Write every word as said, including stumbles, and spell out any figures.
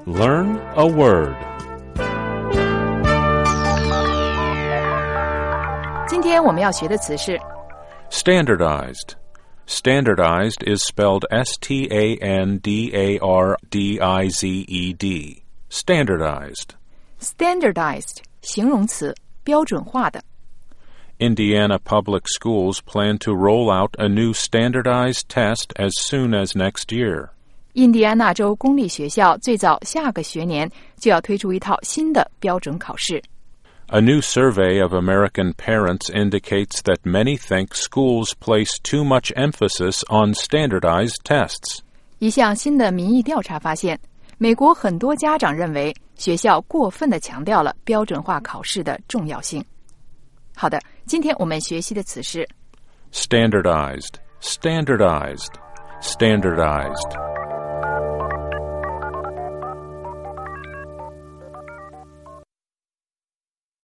Learn a word. 今天我们要学的词是 Standardized. Standardized is spelled S T A N D A R D I Z E D. Standardized. standardized 形容词，标准化的。 Indiana public schools plan to roll out a new standardized test as soon as next year. 印第安纳州公立学校最早下个学年就要推出一套新的标准考试。 A new survey of American parents indicates that many think schools place too much emphasis on standardized tests. 一项新的民意调查发现，美国很多家长认为学校过分地强调了标准化考试的重要性。好的，今天我们学习的词是 Standardized, standardized, standardized.